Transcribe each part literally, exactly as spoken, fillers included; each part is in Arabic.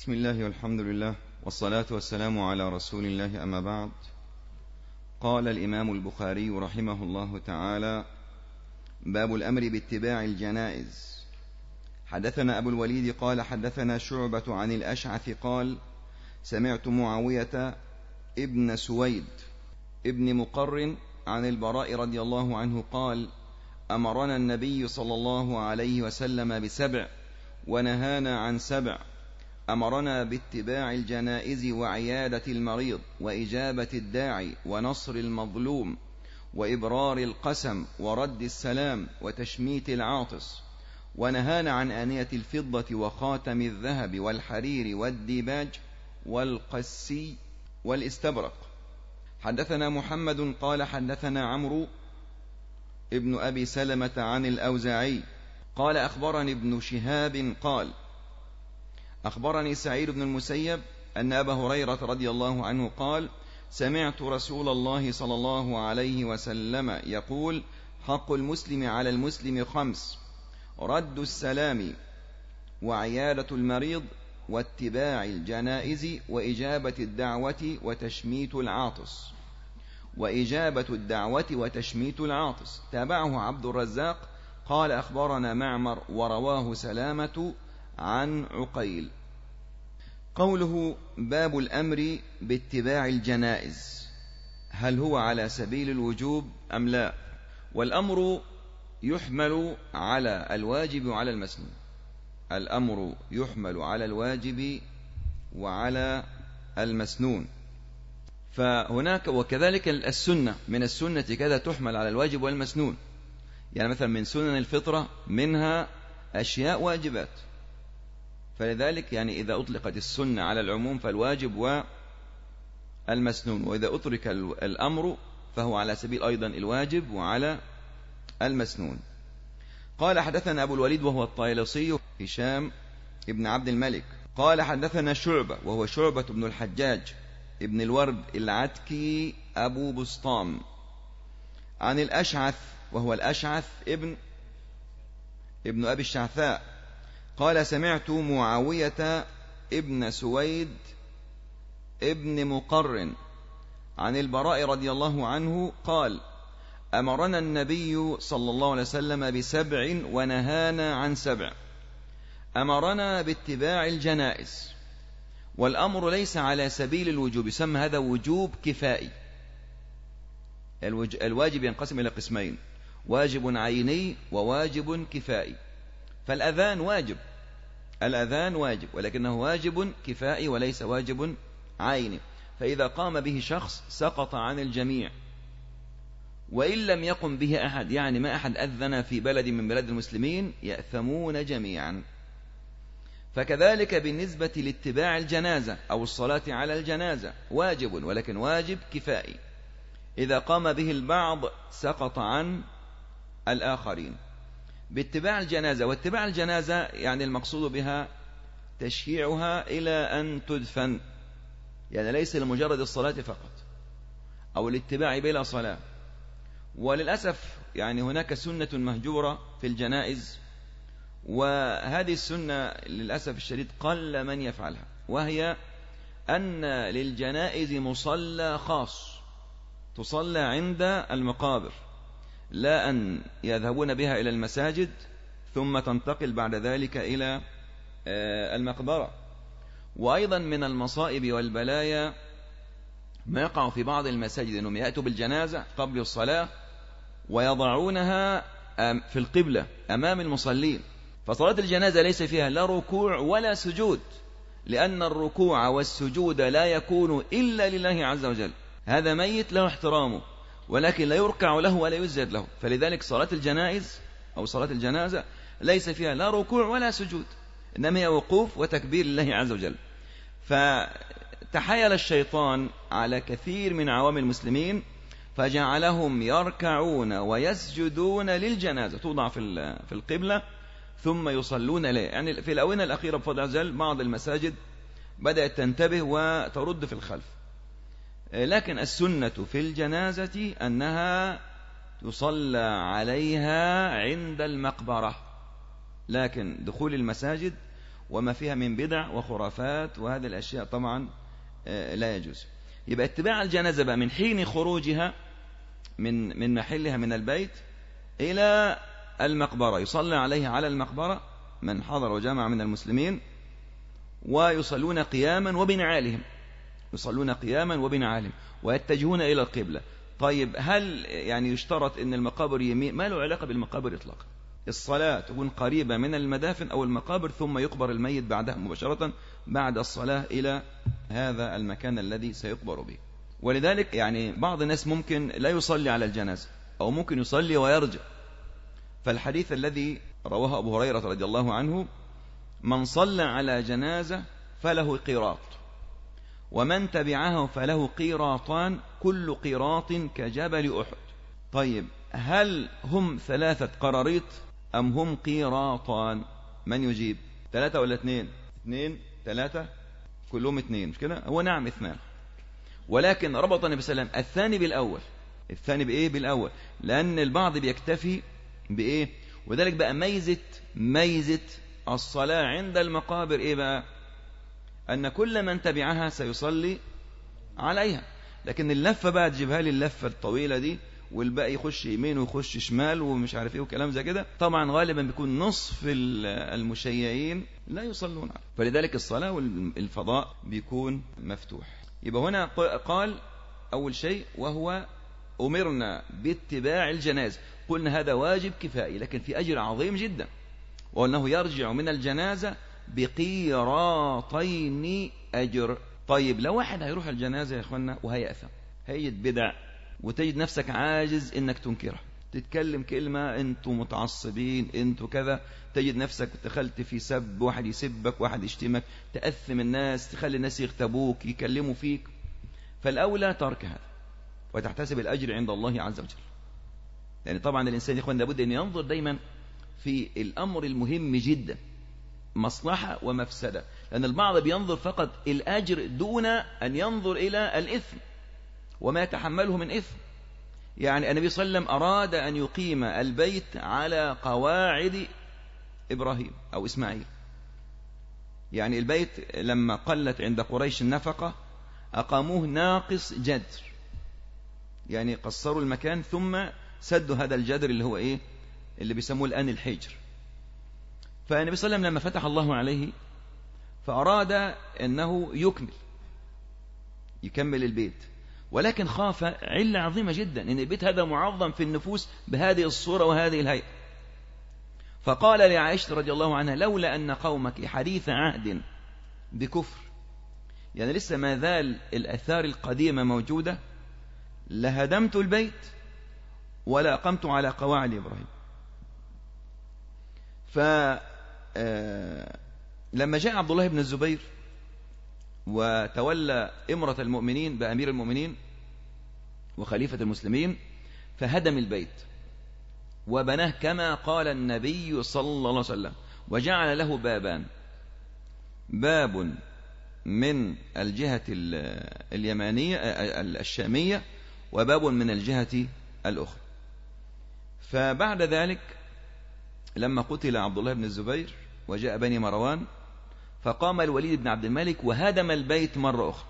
بسم الله والحمد لله والصلاة والسلام على رسول الله، أما بعد. قال الإمام البخاري رحمه الله تعالى: باب الأمر باتباع الجنائز. حدثنا أبو الوليد قال حدثنا شعبة عن الأشعث قال: سمعت معاوية ابن سويد ابن مقرن عن البراء رضي الله عنه قال: أمرنا النبي صلى الله عليه وسلم بسبع ونهانا عن سبع. أمرنا باتباع الجنائز وعيادة المريض وإجابة الداعي ونصر المظلوم وإبرار القسم ورد السلام وتشميت العاطس، ونهانا عن آنية الفضة وخاتم الذهب والحرير والديباج والقسي والاستبرق. حدثنا محمد قال حدثنا عمرو ابن أبي سلمة عن الأوزاعي قال أخبرني ابن شهاب قال: أخبرني سعيد بن المسيب أن أبا هريرة رضي الله عنه قال: سمعت رسول الله صلى الله عليه وسلم يقول: حق المسلم على المسلم خمس: رد السلام وعيادة المريض واتباع الجنائز وإجابة الدعوة وتشميت العاطس وإجابة الدعوة وتشميت العاطس. تابعه عبد الرزاق قال أخبرنا معمر ورواه سلامة عن عقيل. قوله باب الأمر باتباع الجنائز، هل هو على سبيل الوجوب أم لا؟ والأمر يحمل على الواجب وعلى المسنون. الأمر يحمل على الواجب وعلى المسنون. فهناك وكذلك السنة، من السنة كذا تحمل على الواجب والمسنون. يعني مثلا من سنن الفطرة منها أشياء واجبات، فلذلك يعني إذا أطلقت السنة على العموم فالواجب والمسنون، وإذا أترك الأمر فهو على سبيل أيضا الواجب وعلى المسنون. قال حدثنا أبو الوليد وهو الطيلسي هشام ابن عبد الملك قال حدثنا شعبة وهو شعبة بن الحجاج ابن الورد العتكي أبو بسطام عن الأشعث وهو الأشعث ابن ابن أبي الشعثاء قال: سمعت معاوية ابن سويد ابن مقرن عن البراء رضي الله عنه قال: أمرنا النبي صلى الله عليه وسلم بسبع ونهانا عن سبع. أمرنا باتباع الجنائز، والأمر ليس على سبيل الوجوب، يسمى هذا وجوب كفائي. الواجب ينقسم إلى قسمين: واجب عيني وواجب كفائي. فالأذان واجب، الأذان واجب، ولكنه واجب كفائي وليس واجب عيني، فإذا قام به شخص سقط عن الجميع. وإن لم يقم به أحد، يعني ما أحد أذن في بلد من بلاد المسلمين، يأثمون جميعا. فكذلك بالنسبة لاتباع الجنازة أو الصلاة على الجنازة واجب، ولكن واجب كفائي، إذا قام به البعض سقط عن الآخرين. باتباع الجنازة، واتباع الجنازة يعني المقصود بها تشييعها إلى أن تدفن، يعني ليس لمجرد الصلاة فقط أو الاتباع بلا صلاة. وللأسف يعني هناك سنة مهجورة في الجنائز، وهذه السنة للأسف الشديد قل من يفعلها، وهي أن للجنائز مصلى خاص تصلى عند المقابر، لا أن يذهبون بها إلى المساجد ثم تنتقل بعد ذلك إلى المقبرة. وأيضا من المصائب والبلايا ما يقع في بعض المساجد، أنهم يأتوا بالجنازة قبل الصلاة ويضعونها في القبلة أمام المصلين، فصلاة الجنازة ليس فيها لا ركوع ولا سجود، لأن الركوع والسجود لا يكون إلا لله عز وجل. هذا ميت له احترامه، ولكن لا يركع له ولا يسجد له. فلذلك صلاة الجنائز أو صلاة الجنازة ليس فيها لا ركوع ولا سجود، إنما هي وقوف وتكبير لله عز وجل. فتحايل الشيطان على كثير من عوام المسلمين فجعلهم يركعون ويسجدون للجنازة، توضع في في القبلة ثم يصلون إليه. يعني في الآونة الأخيرة بفضل عز وجل بعض المساجد بدأت تنتبه وترد في الخلف، لكن السنة في الجنازة أنها يصلى عليها عند المقبرة، لكن دخول المساجد وما فيها من بدع وخرافات، وهذه الأشياء طبعا لا يجوز. يبقى اتباع الجنازة بقى من حين خروجها من من محلها من البيت إلى المقبرة، يصلى عليها على المقبرة من حضر وجمع من المسلمين، ويصلون قياما وبنعالهم، يصلون قياما وبنعالهم ويتجهون إلى القبلة. طيب هل يعني يشترط أن المقابر يمين؟ ما له علاقة بالمقابر إطلاقا. الصلاة تكون قريبة من المدافن أو المقابر، ثم يقبر الميت بعدها مباشرة بعد الصلاة إلى هذا المكان الذي سيقبر به. ولذلك يعني بعض الناس ممكن لا يصلي على الجنازة، أو ممكن يصلي ويرجع. فالحديث الذي رواه أبو هريرة رضي الله عنه: من صلى على جنازة فله قيراط، ومن تبعه فله قيراطان، كل قيراط كجبل أحد. طيب هل هم ثلاثة قراريط أم هم قيراطان؟ من يجيب؟ ثلاثة ولا اثنين؟ اثنين ثلاثة كلهم اثنين، مش كده؟ هو نعم اثنان، ولكن ربط النبي صلى الله عليه وسلم الثاني بالأول. الثاني بإيه؟ بالأول، لأن البعض بيكتفي بإيه؟ وذلك بقى ميزة ميزة الصلاة عند المقابر إيه بقى؟ أن كل من تبعها سيصلي عليها، لكن اللفة بقى تجيبها لي اللفة الطويلة دي، والباقي يخش يمين ويخش شمال ومش عارف ايه وكلام زي كده. طبعا غالبا بيكون نصف المشيعين لا يصلون عليه، فلذلك الصلاة والفضاء بيكون مفتوح. يبقى هنا قال أول شيء وهو أمرنا باتباع الجنازة. قلنا هذا واجب كفائي، لكن في أجر عظيم جدا، وأنه يرجع من الجنازة بقيراطين أجر. طيب لو واحد هيروح الجنازة يا إخوانا وهيأثم، هيجد بدع، وتجد نفسك عاجز إنك تنكرها، تتكلم كلمة أنتوا متعصبين أنتوا كذا، تجد نفسك دخلت في سب، واحد يسبك واحد يشتمك، تأثم الناس، تخلي الناس يغتابوك يكلموا فيك. فالأولى ترك هذا وتحتسب الأجر عند الله عز وجل. يعني طبعا الإنسان يا إخوان لابد أن ينظر دايما في الأمر المهم جدا، مصلحة ومفسدة، لأن البعض بينظر فقط الأجر دون أن ينظر إلى الإثم وما يتحمله من إثم. يعني النبي صلى الله عليه وسلم أراد أن يقيم البيت على قواعد إبراهيم أو إسماعيل. يعني البيت لما قلت عند قريش النفقة أقاموه ناقص جدر، يعني قصروا المكان ثم سدوا هذا الجدر اللي هو إيه؟ اللي بيسموه الآن الحجر. فالنبي صلى الله عليه وسلم لما فتح الله عليه فأراد أنه يكمل يكمل البيت، ولكن خاف علة عظيمة جدا، أن البيت هذا معظم في النفوس بهذه الصورة وهذه الهيئة. فقال لعائشة رضي الله عنها: لولا أن قومك حديث عهد بكفر، يعني لسه ما زال الأثار القديمة موجودة، لهدمت البيت ولا أقمت على قواعد إبراهيم. فلما جاء عبد الله بن الزبير وتولى إمرة المؤمنين بأمير المؤمنين وخليفة المسلمين، فهدم البيت وبناه كما قال النبي صلى الله عليه وسلم، وجعل له بابان: باب من الجهة اليمانية الشامية، وباب من الجهة الأخرى. فبعد ذلك لما قتل عبد الله بن الزبير وجاء بني مروان، فقام الوليد بن عبد الملك وهدم البيت مرة أخرى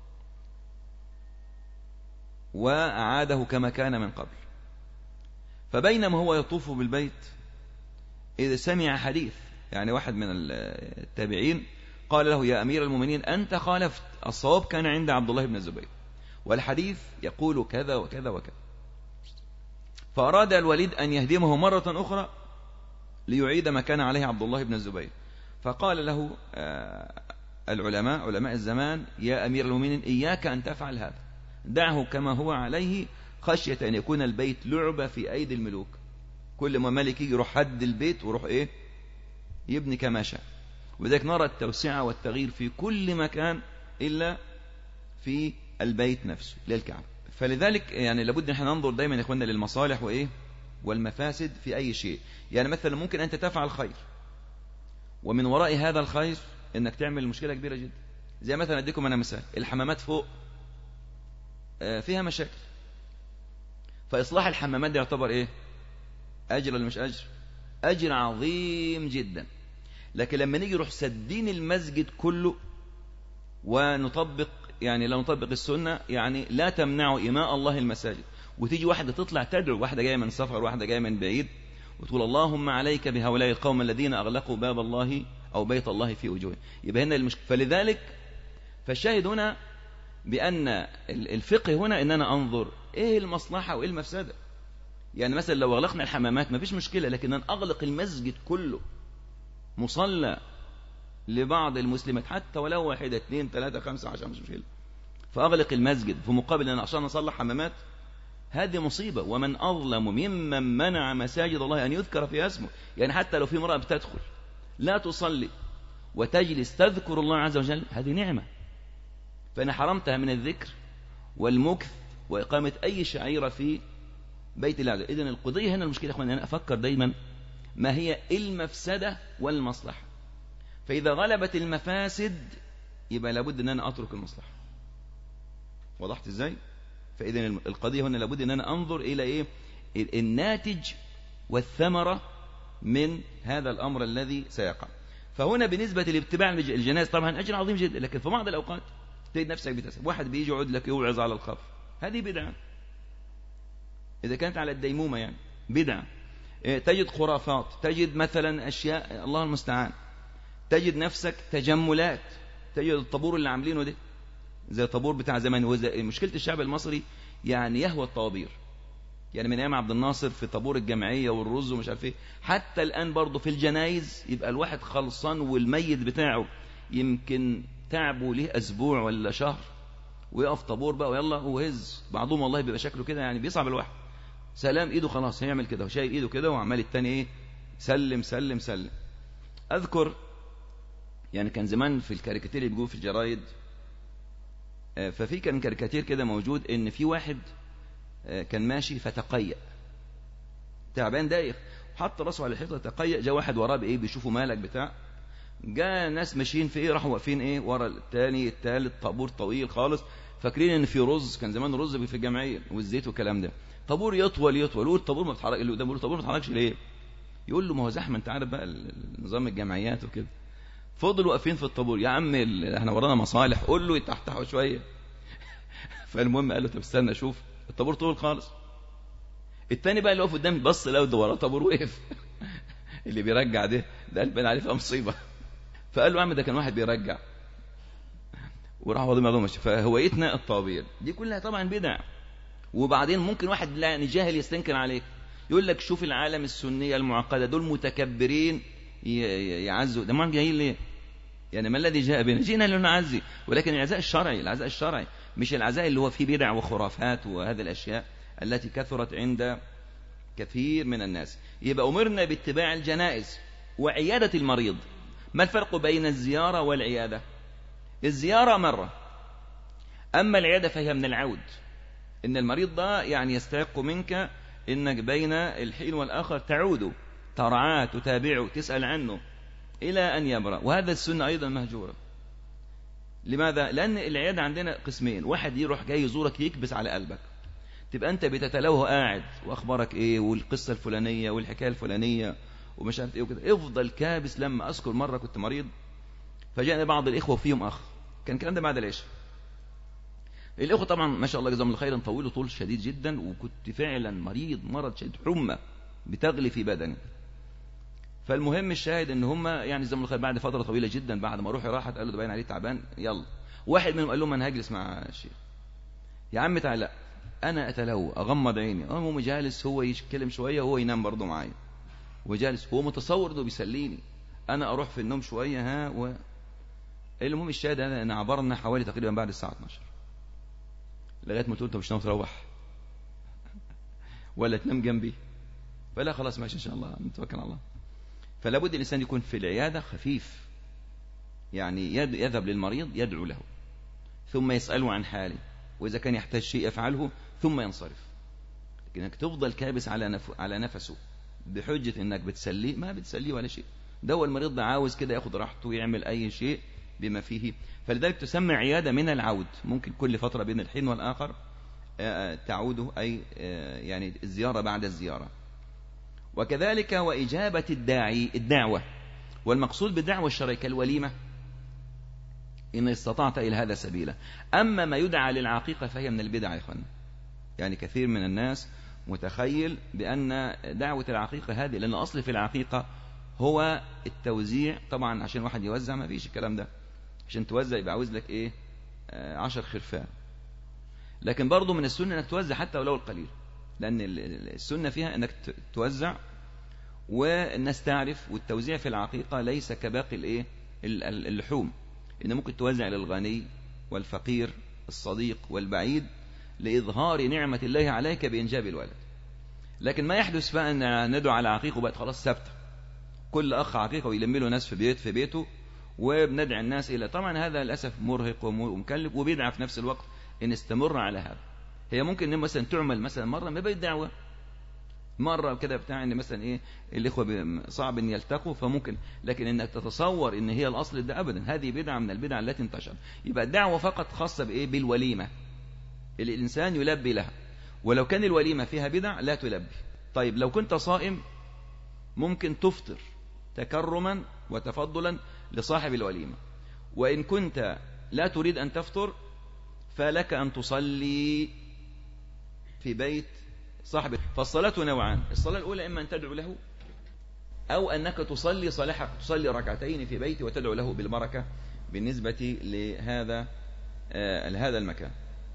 وأعاده كما كان من قبل. فبينما هو يطوف بالبيت إذا سمع حديث، يعني واحد من التابعين قال له: يا أمير المؤمنين أنت خالفت، الصواب كان عند عبد الله بن الزبير، والحديث يقول كذا وكذا وكذا. فأراد الوليد أن يهدمه مرة أخرى ليعيد ما كان عليه عبد الله بن الزبير. فقال له العلماء علماء الزمان: يا أمير المؤمنين إياك أن تفعل هذا، دعه كما هو عليه، خشية أن يكون البيت لعبة في أيدي الملوك، كل ما ملك يروح حد البيت وروح إيه يبني كما شاء. وذلك نرى التوسعة والتغيير في كل مكان إلا في البيت نفسه للكعبة. فلذلك يعني لابد نحن ننظر دائما يا إخواننا للمصالح وإيه والمفاسد في أي شيء. يعني مثلا ممكن أنت تفعل خير، ومن وراء هذا الخير إنك تعمل مشكلة كبيرة جدا. زي مثلا أديكم أنا مثال: الحمامات فوق فيها مشاكل، فإصلاح الحمامات دي يعتبر إيه؟ أجر ولا مش أجر؟ أجر عظيم جدا. لكن لما نيجي نروح سدين المسجد كله ونطبق، يعني لا نطبق السنة، يعني لا تمنعوا إماء الله المساجد، وتيجي واحدة تطلع تدعو، واحدة جاية من سفر، واحدة جاية من بعيد، وتقول اللهم عليك بهؤلاء القوم الذين أغلقوا باب الله أو بيت الله في وجوههم، يبقى هنا المشكلة. فلذلك فالشاهد هنا بأن الفقه هنا إن أنا أنظر إيه المصلحة وإيه المفسدة. يعني مثلا لو أغلقنا الحمامات ما فيش مشكلة، لكن أن أغلق المسجد كله مصلى لبعض المسلمات حتى ولو واحدة اثنين ثلاثة خمسة عشر مش مشكلة، فأغلق المسجد في مقابل أن عشان أصلح حمامات، هذه مصيبة. ومن أظلم ممن منع مساجد الله أن يذكر فيها اسمه. يعني حتى لو في امرأة بتدخل لا تصلي وتجلس تذكر الله عز وجل، هذه نعمة، فأنا حرمتها من الذكر والمكث وإقامة أي شعيرة في بيت الله. إذن القضية هنا المشكلة يا أخوان، أنا أفكر دايما ما هي المفسدة والمصلحة. فإذا غلبت المفاسد يبقى لابد أن أنا أترك المصلحة. وضحت إزاي؟ فإذا القضية هنا لابد أن أنا أنظر إلى إيه الناتج والثمرة من هذا الأمر الذي سيقع. فهنا بالنسبة لاتباع الجنائز طبعا أجر عظيم جدا، لكن في بعض الأوقات تجد نفسك بتسأل واحد بيجي يقعد لك يوعظ على الخف، هذه بدعة إذا كانت على الديمومة، يعني بدعة. تجد خرافات، تجد مثلا أشياء الله المستعان، تجد نفسك تجملات، تجد الطابور اللي عاملينه ده زي الطابور بتاع زمان. مشكلة الشعب المصري يعني يهوى الطوابير، يعني من أيام عبد الناصر في طابور الجمعية والرز ومش عارف ايه، حتى الآن برضه في الجنايز يبقى الواحد خلصان والميت بتاعه يمكن تعبه ليه أسبوع ولا شهر، ويقف طابور بقى ويلا وهز بعضهم والله بيبقى شكله كده يعني بيصعب الواحد. سلام ايده خلاص هيعمل كده وشايل ايده كده وعمال التاني ايه سلم سلم سلم. أذكر يعني كان زمان في الكاريكاتير اللي بيجوا في الجرايد، ففي كان كاريكاتير كده موجود ان في واحد كان ماشي فتقيأ تعبان دايخ حط راسه على الحيطه تقيأ، جاء واحد وراه بايه بيشوفوا مالك بتاع، جاء ناس ماشيين في ايه راحوا واقفين ايه ورا الثاني الثالث، طابور طويل خالص، فاكرين ان في رز، كان زمان رز في الجمعيه والزيت والكلام ده، طابور يطول يطول، يقول الطابور ما بيتحرك، اللي قدام يقول الطابور ما بيتحركش ليه؟ يقول له ما هو زحمه، انت عارف بقى نظام الجمعيات وكده. فضلوا واقفين في الطابور، يا عم احنا ورانا مصالح، قول له يتحتحوا شويه. فالمهم قال له طب استنى شوف الطابور طول خالص. التاني بقى اللي واقف قدام بص لقى ده وراه طابور وقف. اللي بيرجع ده ده قلبنا عليه فيها مصيبه. فقال له يا عم ده كان واحد بيرجع، وراح واخدين معلومه ماشي. فهويتنا الطوابير دي كلها طبعا بدع. وبعدين ممكن واحد لا جاهل يستنكر عليك يقول لك شوف العالم السنيه المعقده دول متكبرين يعزوا، ده ما جايين ليه؟ يعني ما الذي جاء بنا؟ جينا لنعزي، ولكن العزاء الشرعي، العزاء الشرعي مش العزاء اللي هو فيه بدع وخرافات وهذه الأشياء التي كثرت عند كثير من الناس. يبقى أمرنا باتباع الجنائز وعيادة المريض. ما الفرق بين الزيارة والعيادة؟ الزيارة مرة، أما العيادة فهي من العود، إن المريض ده يعني يستحق منك إنك بين الحين والآخر تعود ترعاه تتابعه تسأل عنه إلى أن يبرأ، وهذا السنة أيضا مهجورة. لماذا؟ لأن العيادة عندنا قسمين، واحد يروح جاي يزورك يكبس على قلبك، تبقى أنت بتتلوه قاعد وأخبارك إيه والقصة الفلانية والحكاية الفلانية ومش عارف إيه وكده، افضل كابس. لما أذكر مرة كنت مريض فجاءني بعض الإخوة فيهم أخ، كان الكلام ده بعد العشاء. الإخوة طبعا ما شاء الله جزاهم الله خيرا طولوا طول شديد جدا، وكنت فعلا مريض مرض شديد، حمى بتغلي في بدني. فالمهم الشاهد ان هم يعني زي ما قال بعد فتره طويله جدا بعد ما روحي راحت قالوا ده باين عليه تعبان، يلا واحد منهم قال لهم انا هجلس مع الشيخ. يا عم تعال، لا انا اتلوى اغمض عيني، هو جالس هو يتكلم شويه وهو ينام برضه معايا وجالس، هو متصور انه بيسليني، انا اروح في النوم شويه ها و... المهم الشاهد انا عبرنا حوالي تقريبا بعد الساعه اثناشر لغايه ما قلت له انت مش ناوي تروح ولا تنام جنبي؟ فلا خلاص ماشي ان شاء الله نتوكل على الله. فلا بد الإنسان يكون في العيادة خفيف، يعني يذهب للمريض يدعو له ثم يسأله عن حاله، وإذا كان يحتاج شيء يفعله ثم ينصرف. لكنك تفضل كابس على نف... على نفسه بحجة إنك بتسليه، ما بتسليه ولا شيء، ده هو المريض ده عاوز كده ياخد راحته ويعمل أي شيء بما فيه. فلذلك تسمى عيادة من العود، ممكن كل فترة بين الحين والآخر تعوده، أي يعني الزيارة بعد الزيارة. وكذلك وإجابة الداعي الدعوة، والمقصود بالدعوة الشرعية كالوليمة إن استطعت إلى هذا سبيلا. أما ما يدعى للعقيقة فهي من البدع يا إخوان. يعني كثير من الناس متخيل بأن دعوة العقيقة هذه، لأن أصل في العقيقة هو التوزيع. طبعا عشان واحد يوزع ما فيش الكلام ده، عشان توزع يبقى عاوز لك إيه آه عشر خرفان. لكن برضو من السنة أنك توزع حتى ولو القليل، لأن السنة فيها أنك توزع والناس تعرف. والتوزيع في العقيقة ليس كباقي الإيه اللحوم، إن ممكن توزع للغني والفقير الصديق والبعيد لإظهار نعمة الله عليك بإنجاب الولد. لكن ما يحدث بقى أن ندعو على عقيقة وبقت خلاص ثابتة، كل أخ عقيقة ويلم له ناس في بيت في بيته وبندعي الناس إلى. طبعا هذا للأسف مرهق ومكلف وبيدعى في نفس الوقت إن استمر على هذا. هي ممكن إن مثلا تعمل مثلا مرة ما بيت دعوة مرة كده بتاع إن مثلا إيه الإخوة صعب إن يلتقوا فممكن، لكن إنك تتصور إن هي الأصل ده أبدا، هذه بدعة من البدع التي انتشر. يبقى الدعوة فقط خاصة بإيه بالوليمة اللي الإنسان يلبي لها، ولو كان الوليمة فيها بدع لا تلبي. طيب لو كنت صائم ممكن تفطر تكرما وتفضلا لصاحب الوليمة، وإن كنت لا تريد أن تفطر فلك أن تصلي في بيت صاحب. فالصلاة نوعان، الصلاة الأولى إما أن تدعو له أو أنك تصلي صالحة تصلي ركعتين في بيته وتدعو له بالبركة بالنسبة لهذا آه لهذا المكان.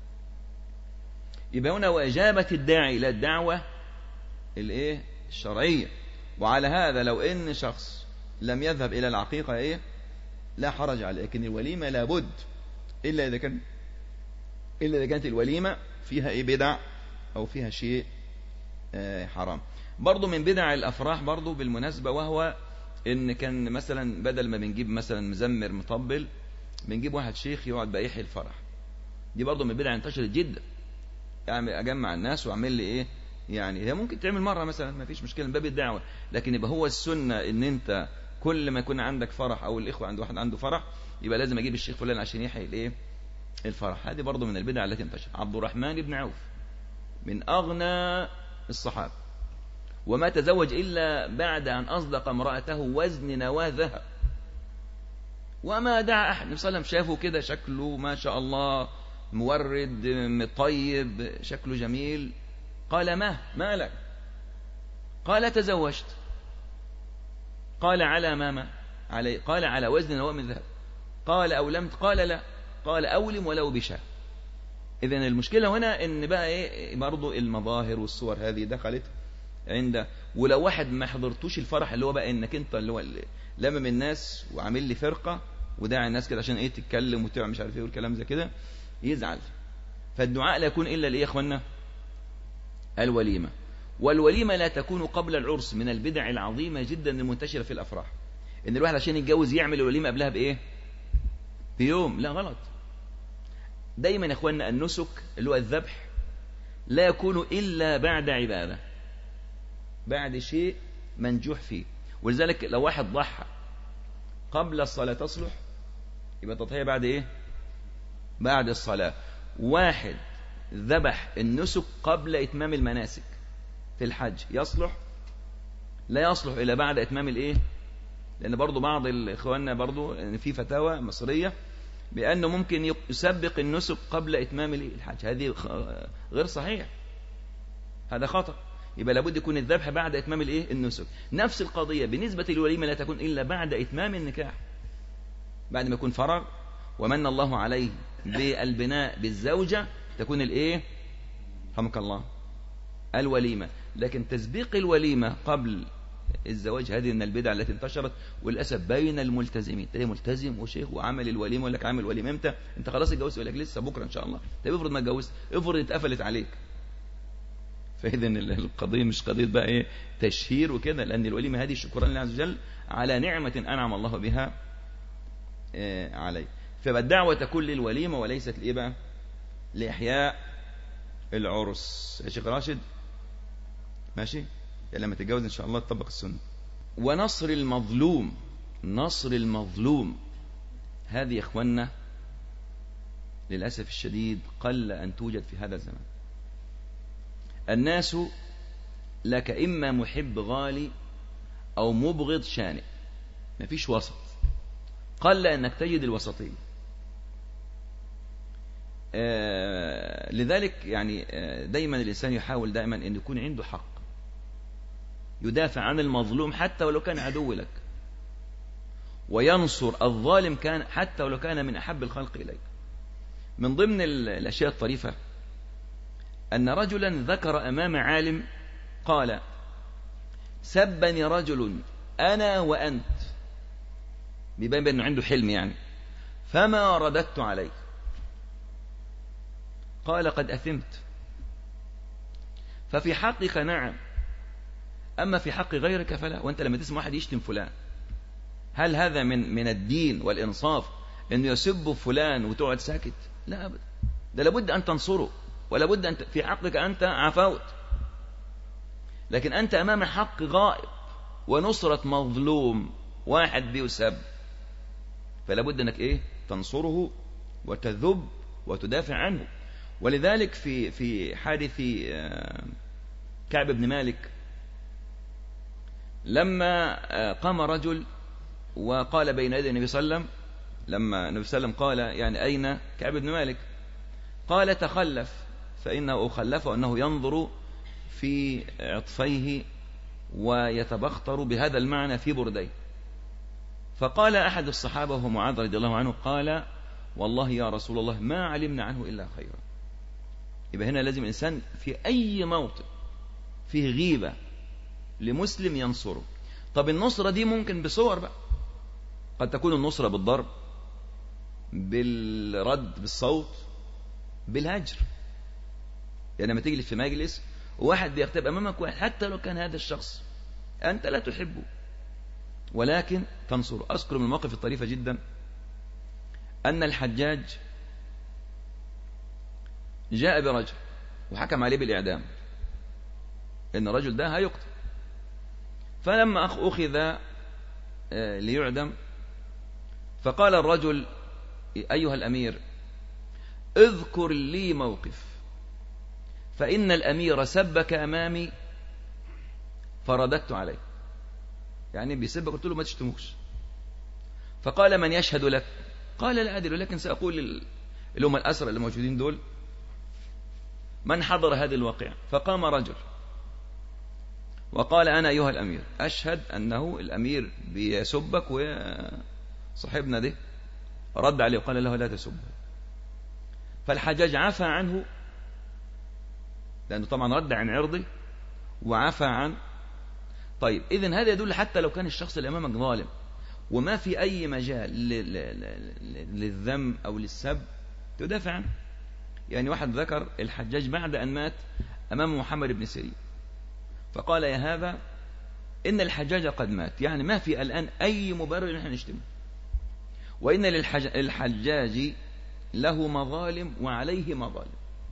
يبقى هنا وإجابة الداعي إلى الدعوة الإيه الشرعية. وعلى هذا لو إن شخص لم يذهب إلى العقيقة إيه لا حرج عليه، لكن الوليمة لابد إلا إذا كان إلا إذا كانت الوليمة فيها إيه بدع أو فيها شيء آه حرام. برضو من بدع الأفراح برضو بالمناسبة، وهو إن كان مثلا بدل ما بنجيب مثلا مزمر مطبل بنجيب واحد شيخ يقعد بقى يحيي الفرح. دي برضو من بدع انتشرت جدا، يعني أجمع الناس وأعمل لي إيه يعني. هي ممكن تعمل مرة مثلا ما فيش مشكلة من باب الدعوة، لكن يبقى هو السنة إن أنت كل ما يكون عندك فرح أو الإخوة عند واحد عنده فرح يبقى لازم أجيب الشيخ فلان عشان يحيي الإيه الفرح. هذه برضو من البدع التي انتشرت. عبد الرحمن بن عوف من أغنى الصحابة وما تزوج إلا بعد أن أصدق امرأته وزن نواة ذهب، وما دعا أحد. النبي صلى الله عليه وسلم شافه كده شكله ما شاء الله مورد مطيب شكله جميل، قال ما ما لك؟ قال تزوجت. قال على ما ما علي؟ قال على وزن نواة من ذهب. قال أولمت؟ قال لا. قال أولم ولو بشاء. إذن المشكلة هنا إن بقى إيه برضو المظاهر والصور هذه دخلت عند. ولو واحد ما حضرتوش الفرح اللي هو بقى إنك أنت اللي هو لمم الناس وعامل لي فرقة وداعي الناس كده عشان إيه تتكلم وتبع مش عارف إيه والكلام زي كده يزعل. فالدعاء لا يكون إلا لإيه يا إخوانا الوليمة. والوليمة لا تكون قبل العرس. من البدع العظيمة جدا المنتشرة في الأفراح إن الواحد عشان يتجوز يعمل الوليمة قبلها بإيه بيوم. لا غلط. دايما يا إخوانا النسك اللي هو الذبح لا يكون إلا بعد عبادة، بعد شيء منجوح فيه. ولذلك لو واحد ضحى قبل الصلاة تصلح، يبقى التضحية بعد إيه بعد الصلاة. واحد ذبح النسك قبل إتمام المناسك في الحج يصلح؟ لا يصلح إلا بعد إتمام الإيه. لأن برضو بعض الإخواننا برضو يعني في فتاوى مصرية بأنه ممكن يسبق النسك قبل إتمام الحج. هذه غير صحيح، هذا خطأ. يبقى لابد يكون الذبح بعد إتمام الإيه النسك. نفس القضية بالنسبة للوليمة لا تكون إلا بعد إتمام النكاح، بعد ما يكون فرغ ومن الله عليه بالبناء بالزوجة تكون الإيه رحمك الله الوليمة. لكن تسبيق الوليمة قبل الزواج هذه من البدع التي انتشرت وللأسف بين الملتزمين. تلاقيه ملتزم وشيخ وعمل الوليمة ويقول لك عامل وليمة امتى؟ انت خلاص اتجوزت؟ يقول لك لسه بكره ان شاء الله. طيب افرض ما اتجوزت، افرض اتقفلت عليك. فاذا القضيه مش قضيه بقى ايه تشهير وكده، لان الوليمه هذه شكرا لله عز وجل على نعمه انعم الله بها إيه عليه. فالدعوه تكون للوليمه وليست لايه بقى لاحياء العرس. يا شيخ راشد ماشي يعني لما تتجوز ان شاء الله تطبق السنه. ونصر المظلوم، نصر المظلوم هذه يا اخوانا للاسف الشديد قل ان توجد في هذا الزمان. الناس لك اما محب غالي او مبغض شانئ. مفيش وسط، قل أنك تجد الوسطية. آه لذلك يعني آه دايما الإنسان يحاول دائما أن يكون عنده حق، يدافع عن المظلوم حتى ولو كان عدو لك، وينصر الظالم كان حتى ولو كان من أحب الخلق إليك. من ضمن الأشياء الطريفة أن رجلا ذكر أمام عالم قال: سبني رجل أنا وأنت، بيبين بأنه عنده حلم يعني، فما رددت عليه. قال: قد أثمت. ففي حقك نعم، أما في حق غيرك فلا. وأنت لما تسمع واحد يشتم فلان، هل هذا من من الدين والإنصاف أنه يسب فلان وتقعد ساكت؟ لا أبدا، ده لابد أن تنصره، ولابد أن في حقك أنت عفوت. لكن أنت أمام حق غائب ونصرة مظلوم واحد بيسب، فلا بد أنك إيه؟ تنصره وتذب وتدافع عنه. ولذلك في في حادث كعب بن مالك، لما قام رجل وقال بين يدي النبي صلى الله عليه وسلم، لما النبي صلى الله عليه وسلم قال يعني أين كعب بن مالك؟ قال: تخلف فإنه أخلفه أنه ينظر في عطفيه ويتبختر بهذا المعنى في برديه. فقال أحد الصحابة وهو معاذ رضي الله عنه، قال: والله يا رسول الله ما علمنا عنه إلا خيرا. يبقى هنا لازم الإنسان في أي موطن فيه غيبة لمسلم ينصره. طب النصرة دي ممكن بصور بقى، قد تكون النصرة بالضرب، بالرد بالصوت، بالهجر. يعني لما تجلس في مجلس وواحد بيغتاب أمامك واحد، حتى لو كان هذا الشخص أنت لا تحبه، ولكن تنصره. أذكر من المواقف الطريفة جدا أن الحجاج جاء برجل وحكم عليه بالإعدام، إن الرجل ده هيقتل. فلما أخذ ليعدم، فقال الرجل: أيها الأمير، اذكر لي موقف، فإن الأمير سبك أمامي فرددت عليه. يعني بيسبك، قلت له ما تشتموش. فقال: من يشهد لك؟ قال: لا أدري، لكن سأقول اللي هم الأسرى اللي موجودين دول من حضر هذه الواقعة. فقام رجل وقال: أنا أيها الأمير أشهد أنه الأمير بيسبك وصاحبنا ده. رد عليه وقال له: لا تسبه. فالحجاج عفى عنه، لأنه طبعا رد عن عرضه وعفى عن. طيب إذن هذا يدل حتى لو كان الشخص اللي أمامك ظالم وما في أي مجال للذم أو للسب، تدافع عنه. يعني واحد ذكر الحجاج بعد أن مات أمام محمد بن سيرين، فقال: يا هذا إن الحجاج قد مات، يعني ما في الآن أي مبرر نحن نشتمه، وإن للحجاج له مظالم وعليه مظالم.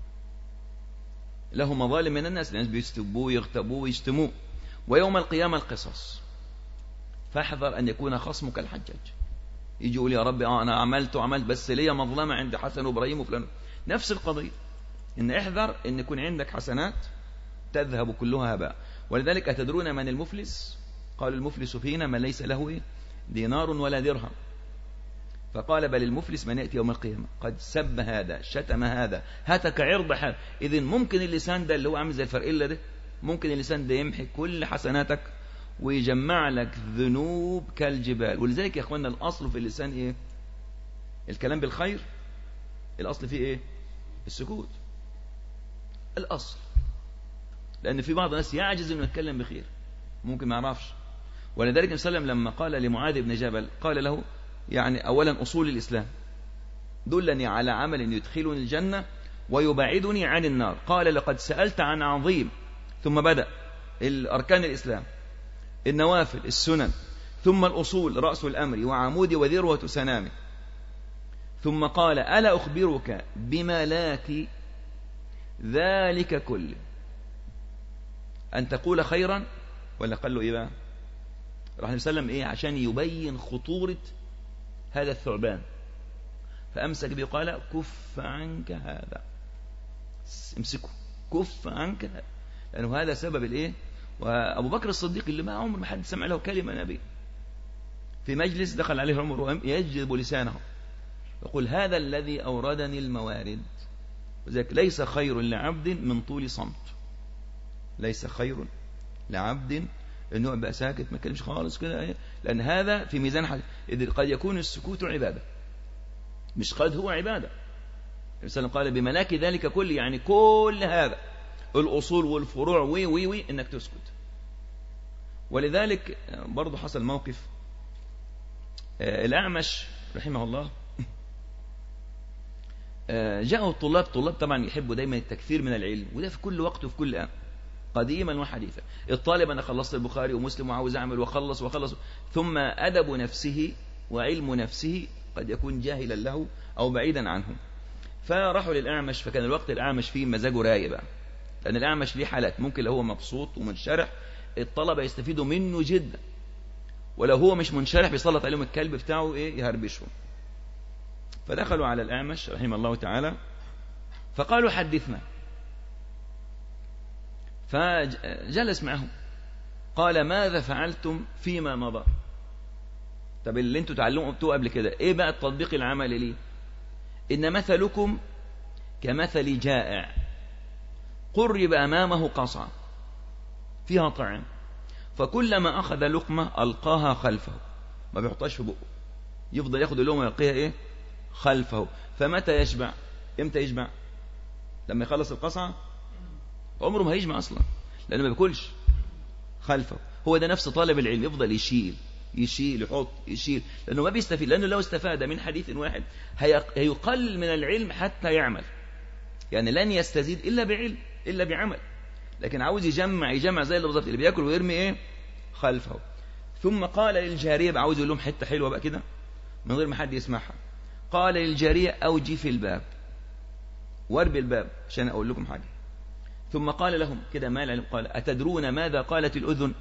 له مظالم من الناس، الناس بيستبوه يغتبوه ويشتموه، ويوم القيامة القصص. فاحذر أن يكون خصمك الحجاج، يجي يقول: يا رب آه أنا عملت وعملت بس ليا مظلمة عند حسن وإبراهيم وفلان. نفس القضية، إن احذر أن يكون عندك حسنات تذهب كلها هباء. ولذلك أتدرون من المفلس؟ قال: المفلس فينا من ليس له إيه؟ دينار ولا درهم. فقال: بل المفلس من يأتي يوم القيامة قد سب هذا، شتم هذا، هتك عرض هذا. إذن ممكن اللسان ده اللي هو عامل زي الفرقلة ده، ممكن اللسان ده يمحي كل حسناتك ويجمع لك ذنوب كالجبال. ولذلك يا أخوانا الأصل في اللسان إيه؟ الكلام بالخير. الأصل فيه إيه؟ السكوت. الأصل، لأن في بعض الناس يعجز أنه يتكلم بخير، ممكن ما يعرفش. ولذلك النبي صلى الله عليه وسلم لما قال لمعاذ بن جبل، قال له: يعني أولا أصول الإسلام، دلني على عمل يدخلني الجنة ويبعدني عن النار. قال: لقد سألت عن عظيم. ثم بدأ الأركان الإسلام، النوافل، السنن، ثم الأصول، رأس الأمر وعمود وذروة سنامه. ثم قال: ألا أخبرك بملاك ذلك كله؟ أن تقول خيرا. ولا قال له إيه بقى؟ راح النبي صلى الله عليه وسلم إيه؟ عشان يبين خطورة هذا الثعبان، فأمسك به قال: كف عنك هذا، امسكه، كف عنك هذا، لأنه هذا سبب الإيه؟ وأبو بكر الصديق اللي ما عمر ما حد سمع له كلمة نبي، في مجلس دخل عليه عمر يجذب لسانه يقول هذا الذي أوردني الموارد. وذلك ليس خير لعبد من طول صمت، ليس خير لعبد انه يبقى ساكت ما يتكلمش خالص كده، لان هذا في ميزان حاجة. إذ قد يكون السكوت عبادة، مش قد هو عبادة. الرسول قال بملاك ذلك كل، يعني كل هذا الأصول والفروع وي وي وي انك تسكت. ولذلك برضو حصل موقف الأعمش رحمه الله، جاءوا الطلاب، طلاب طبعا يحبوا دايما التكثير من العلم، وده في كل وقت وفي كل آن قديما وحديثا. الطالب أنا خلصت البخاري ومسلم وعاوز أعمل وخلص وخلص، ثم أدب نفسه وعلم نفسه قد يكون جاهلا له أو بعيدا عنه. فراحوا للأعمش، فكان الوقت الأعمش فيه مزاجه رايق بقى، لأن الأعمش ليه حالات، ممكن لو هو مبسوط ومنشرح الطلبة يستفيدوا منه جدا، ولو هو مش منشرح بيسلط عليهم الكلب بتاعه إيه يهربشهم. فدخلوا على الأعمش رحمه الله تعالى فقالوا حدثنا، فجلس معهم قال ماذا فعلتم فيما مضى؟ طب اللي انتوا تعلمتوه قبل كده ايه بقى التطبيق العملي ليه؟ إن مثلكم كمثل جائع قرب أمامه قصعة فيها طعام، فكلما أخذ لقمة ألقاها خلفه، ما بيحطهاش في بقه، يفضل ياخد اللقمة ويلقيها إيه خلفه. فمتى يشبع؟ إمتى يشبع؟ لما يخلص القصعة؟ عمره ما هيجمع أصلا، لأنه ما بياكلش خلفه. هو ده نفس طالب العلم، يفضل يشيل يشيل يحط يشيل، لأنه ما بيستفيد، لأنه لو استفاد من حديث واحد هيقل من العلم حتى يعمل، يعني لن يستزيد إلا بعلم إلا بعمل، لكن عاوز يجمع يجمع زي اللي بالظبط اللي بياكل ويرمي إيه خلفه. ثم قال للجارية، عاوز يقول لهم حتة حلوة بقى كده من غير ما حد يسمعها، قال للجارية أوجي في الباب، واربي الباب عشان أقول لكم حاجة. ثم قال لهم كده ما العلم، قال أتدرون ماذا قالت الأذن؟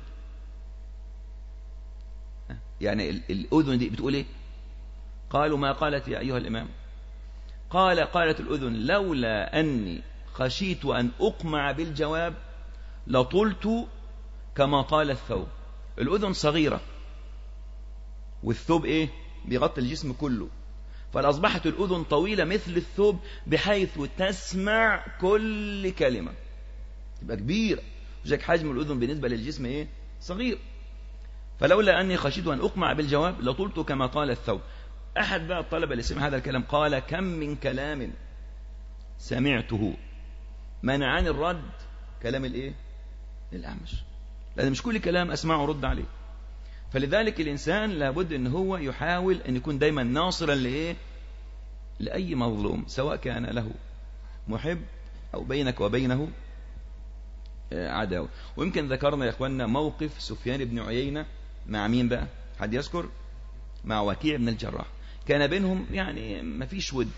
يعني الأذن دي بتقول إيه؟ قالوا ما قالت يا أيها الإمام؟ قال قالت الأذن لولا أني خشيت أن أقمع بالجواب لطلت كما طال الثوب. الأذن صغيرة والثوب إيه بيغطي الجسم كله، فأصبحت الأذن طويلة مثل الثوب بحيث تسمع كل كلمة، تبقى كبيرة، وجاك حجم الأذن بالنسبة للجسم إيه صغير. فلولا أني خشيت أن أقمع بالجواب لطلت كما طال الثوب. أحد بقى الطلبة اللي سمع هذا الكلام قال كم من كلام سمعته منعني الرد كلام الإيه الأعمش، لأن مش كل كلام أسمعه رد عليه. فلذلك الإنسان لابد أن هو يحاول أن يكون دايما ناصرا لإيه لأي مظلوم، سواء كان له محب أو بينك وبينه عداوة. ويمكن ذكرنا يا أخواننا موقف سفيان بن عيينة مع مين بقى؟ حد يذكر؟ مع وكيع بن الجراح، كان بينهم يعني ما فيش ود.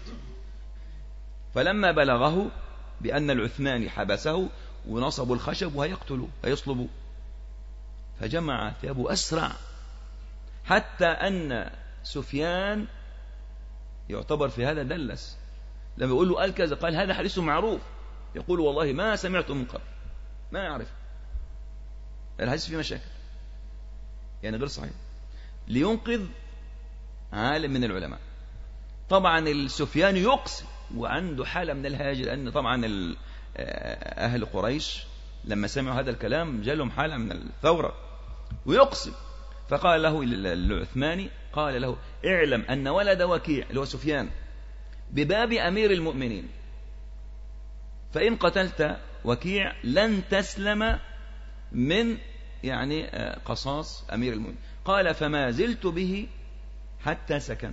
فلما بلغه بأن العثماني حبسه ونصبوا الخشب وهيقتلوا هيصلبوا، فجمع ثيابه أسرع، حتى أن سفيان يعتبر في هذا دلس، لما يقول له قال كذا قال هذا حديث معروف، يقول والله ما سمعته من قبل، ما يعرف الحديث فيه مشاكل يعني غير صحيح، لينقذ عالم من العلماء. طبعا السفيان يقسم وعنده حالة من الهاجر، لأن طبعا أهل قريش لما سمعوا هذا الكلام جالهم حالة من الثورة ويقسم. فقال له العثماني قال له اعلم أن ولد وكيع اللي هو سفيان بباب أمير المؤمنين، فإن قتلت وكيع لن تسلم من يعني قصاص أمير المؤمنين. قال فما زلت به حتى سكن.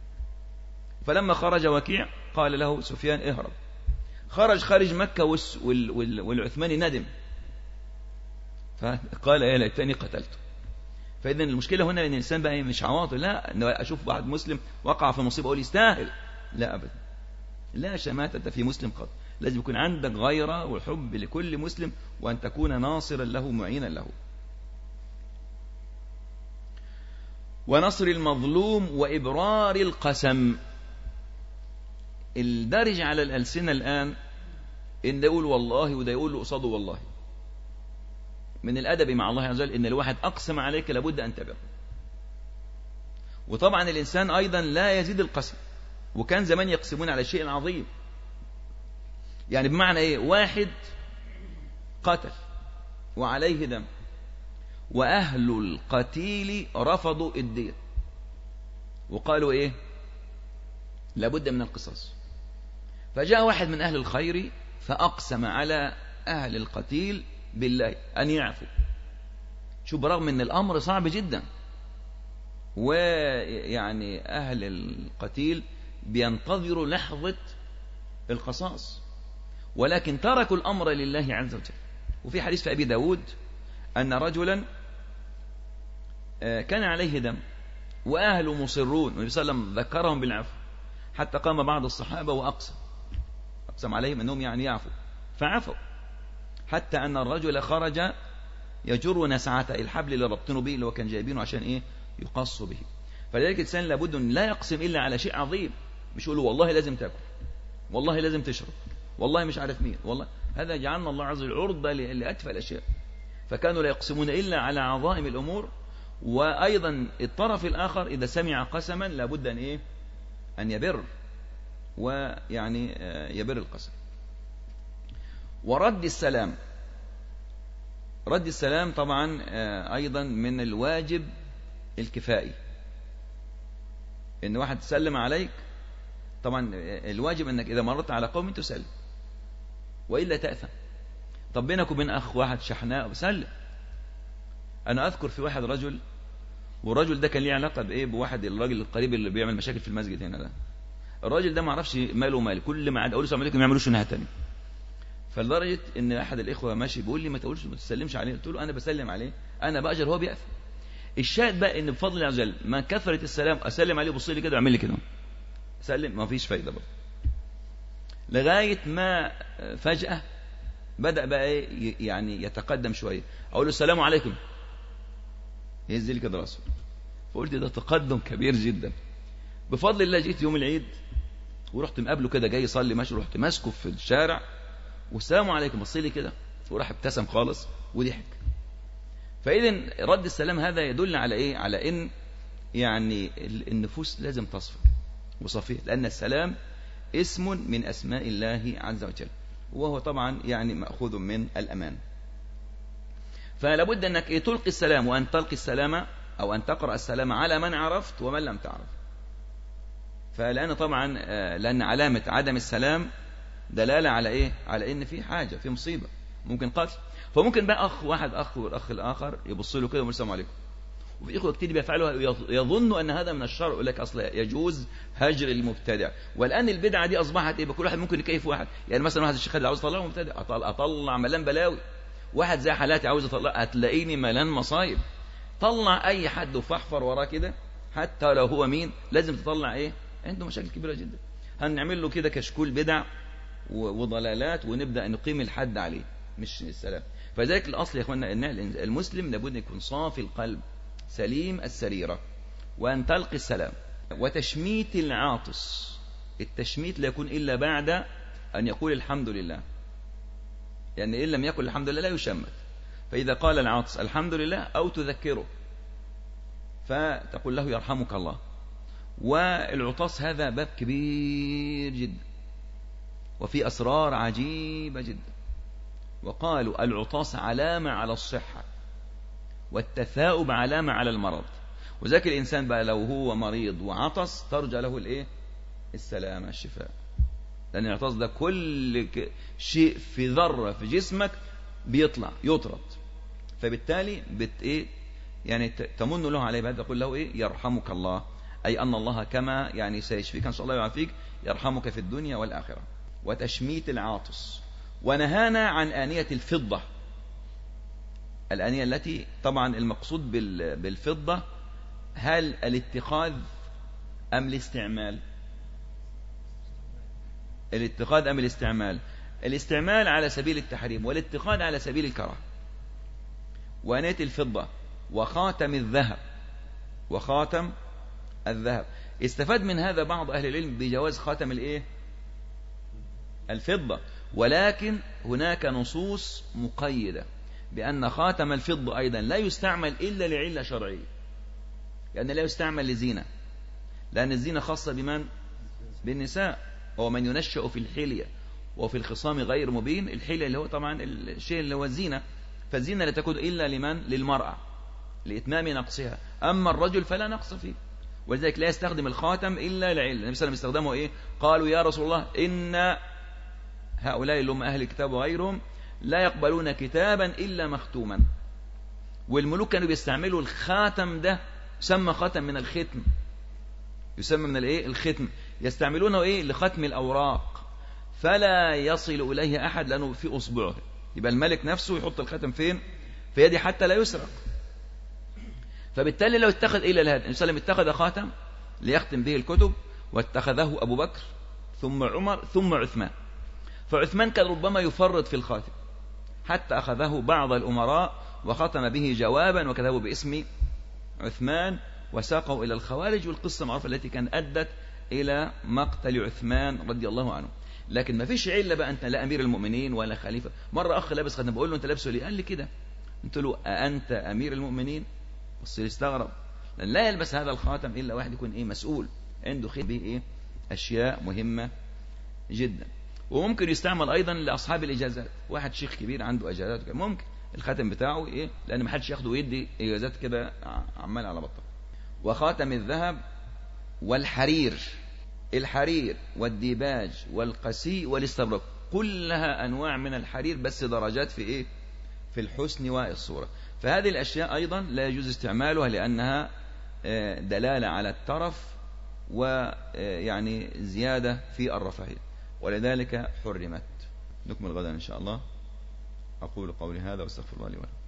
فلما خرج وكيع قال له سفيان اهرب، خرج خارج مكة والعثماني ندم، فقال يا ليتني قتلته. فإذا المشكلة هنا ان الإنسان بقى مش عواطف، لا أن أشوف واحد مسلم وقع في مصيبة أقول يستاهل، لا أبدا، لا شماتة في مسلم قط، لازم يكون عندك غيرة وحب لكل مسلم، وأن تكون ناصرا له معينا له. ونصر المظلوم وإبرار القسم. الدارج على الألسنة الآن إن ده يقول والله وده يقول قصاده والله. من الأدب مع الله عز وجل إن الواحد أقسم عليك لابد أن تبر، وطبعا الإنسان أيضا لا يزيد القسم، وكان زمان يقسمون على شيء عظيم. يعني بمعنى إيه؟ واحد قتل وعليه دم، وأهل القتيل رفضوا الدية وقالوا إيه؟ لابد من القصاص. فجاء واحد من أهل الخير فأقسم على أهل القتيل بالله أن يعفوا. شوف، برغم أن الأمر صعب جدا، ويعني أهل القتيل بينتظروا لحظة القصاص، ولكن تركوا الأمر لله عز وجل. وفي حديث في أبي داود أن رجلا كان عليه دم وأهله مصرون، والنبي صلى الله عليه وسلم ذكرهم بالعفو، حتى قام بعض الصحابة وأقسم أقسم عليهم أنهم يعني يعفوا، فعفوا، حتى أن الرجل خرج يجر نسعته، الحبل اللي ربطنه به اللي هو كان جايبينه عشان إيه؟ يقص به. فلذلك الإنسان لابد أن لا يقسم إلا على شيء عظيم، مش يقول والله لازم تأكل، والله لازم تشرب، والله مش عارف مين، والله. هذا جعلنا الله عز وجل عرضة لأتفه الأشياء. فكانوا لا يقسمون إلا على عظائم الأمور. وأيضا الطرف الآخر إذا سمع قسما لابد أن إيه؟ أن يبر، ويعني يبر القسم. ورد السلام، رد السلام طبعا أيضا من الواجب الكفائي. إن واحد سلم عليك، طبعا الواجب أنك إذا مررت على قوم تسلم، وإلا تأثم. طب بينك وبين أخ واحد شحناء سلم. أنا أذكر في واحد رجل، والرجل ده كان ليه علاقة بإيه؟ بواحد الراجل القريب اللي بيعمل مشاكل في المسجد هنا ده. الراجل ده ما عرفش ماله ومالي، كل ما عاد أقول له السلام عليكم ما يعملوش نهاية تاني. فلدرجة إن أحد الإخوة ماشي بيقول لي ما تقولش ما تسلمش عليه. قلت له أنا بسلم عليه، أنا بأجر هو بيأثم. الشاهد بقى إن بفضل الله عز وجل ما كثرة السلام، أسلم عليه بص لي كده وأعمل لي كده، سلم، ما فيش فايدة برضه. لغاية ما فجأة بدأ بقى إيه؟ يعني يتقدم شوية، أقول له السلام عليكم، يهز لي كده راسه. فقلت ده تقدم كبير جدا. بفضل الله جيت يوم العيد ورحت مقابله كده جاي يصلي ماشي، رحت ماسكه في الشارع والسلام عليكم، بص لي كده وراح ابتسم خالص وضحك. فإذن رد السلام هذا يدل على إيه؟ على إن يعني النفوس لازم تصفى وصفيه، لأن السلام اسم من أسماء الله عز وجل، وهو طبعا يعني مأخوذ من الأمان. فلابد أنك إيه؟ تلقي السلام، وأن تلقي السلام أو أن تقرأ السلام على من عرفت ومن لم تعرف. فلأن طبعا لأن علامة عدم السلام دلالة على إيه؟ على إن في حاجة، في مصيبة، ممكن قتل. فممكن بقى أخ واحد أخ والأخ الآخر يبص له كده ويقول السلام عليكم، وفي إخوة كتير بيفعلوا يظن أن هذا من الشرع، يقول لك أصلا يجوز هجر المبتدع. والآن البدعة دي أصبحت إيه؟ بكل واحد ممكن يكيف واحد. يعني مثلا واحد الشيخ اللي عاوز يطلعه مبتدع، أطلع ملان بلاوي. واحد زي حالاتي عاوز أطلع، هتلاقيني ملان مصايب. طلع أي حد وفحفر وراه كده، حتى لو هو مين، لازم تطلع إيه؟ عنده مشاكل كبيرة جدا. هنعمل له كده كشكول بدع وضلالات ونبدأ نقيم الحد عليه، مش السلام. فذلك الأصل يا أخوانا أن المسلم لابد أن يكون صافي القلب سليم السريرة، وأن تلقي السلام. وتشميت العاطس، التشميت لا يكون إلا بعد أن يقول الحمد لله، لأن يعني إن لم يقل الحمد لله لا يشمت. فإذا قال العاطس الحمد لله أو تذكره فتقول له يرحمك الله. والعطاس هذا باب كبير جدا وفي أسرار عجيبة جدا. وقالوا العطاس علامة على الصحة، والتثاؤب علامة على المرض. وذاك الإنسان بقى لو هو مريض وعطس ترجى له الإيه؟ السلامة، الشفاء. لأن العطاس ده كل شيء في ذرة في جسمك بيطلع يطرد، فبالتالي بت إيه؟ يعني تمن له عليه بهذا، تقول له إيه؟ يرحمك الله، أي أن الله كما يعني سيشفيك إن شاء الله يعافيك، يرحمك في الدنيا والآخرة. وتشميت العاطس. ونهانا عن آنية الفضة، الآنية التي طبعا المقصود بالفضة هل الاتخاذ أم الاستعمال؟ الاتخاذ أم الاستعمال؟ الاستعمال على سبيل التحريم، والاتخاذ على سبيل الكراهة. وآنية الفضة وخاتم الذهب، وخاتم الذهب. استفاد من هذا بعض أهل العلم بجواز خاتم الإيه؟ الفضة، ولكن هناك نصوص مقيدة بأن خاتم الفضة أيضا لا يستعمل إلا لعلة شرعية، لأن لا يستعمل لزينة، لأن الزينة خاصة بمن؟ بالنساء. ومن ينشأ في الحلية وفي الخصام غير مبين، الحلية اللي هو طبعا الشيء اللي هو الزينة، فالزينة لا تكون إلا لمن؟ للمرأة لإتمام نقصها، أما الرجل فلا نقص فيه. ولذلك لا يستخدم الخاتم إلا لعلة. النبي صلى الله عليه وسلم استخدمه إيه؟ قالوا يا رسول الله إن هؤلاء اللي هم أهل الكتاب وغيرهم لا يقبلون كتابا إلا مختوما. والملوك كانوا بيستعملوا الخاتم ده، يسمى خاتم من الختم، يسمى من الايه؟ الختم. يستعملونه ايه؟ لختم الأوراق، فلا يصل إليه أحد لأنه في أصبعه. يبقى الملك نفسه يحط الختم فين؟ في يدي حتى لا يسرق. فبالتالي لو اتخذ إلى الهدى، النبي صلى الله عليه وسلم اتخذ خاتم ليختم به الكتب، واتخذه أبو بكر ثم عمر ثم عثمان. فعثمان كان ربما يفرط في الخاتم حتى أخذه بعض الأمراء وختم به جوابا وكتبه باسم عثمان وساقه إلى الخوارج، والقصة معروفة التي كان أدت إلى مقتل عثمان رضي الله عنه. لكن ما فيش علة بقى أنت لا أمير المؤمنين ولا خليفة. مرة أخ لابس خاتم، بقول له أنت لابسه ليه؟ قال لي كده. قلت له أأنت أمير المؤمنين؟ بص يستغرب، لأن لا يلبس هذا الخاتم إلا واحد يكون إيه؟ مسؤول، عنده خير به إيه؟ أشياء مهمة جدا. وممكن يستعمل أيضا لأصحاب الإجازات، واحد شيخ كبير عنده إجازات ممكن الخاتم بتاعه إيه؟ لأن ما حدش ياخده ويدي إجازات كده عمال على بطل. وخاتم الذهب والحرير، الحرير والديباج والقسي والاستبرق كلها أنواع من الحرير، بس درجات في إيه؟ في الحسن والصورة. فهذه الأشياء أيضا لا يجوز استعمالها لأنها دلالة على الترف ويعني زيادة في الرفاهية، ولذلك حرمت. نكمل غدا إن شاء الله. أقول قولي هذا واستغفر الله لي ولكم.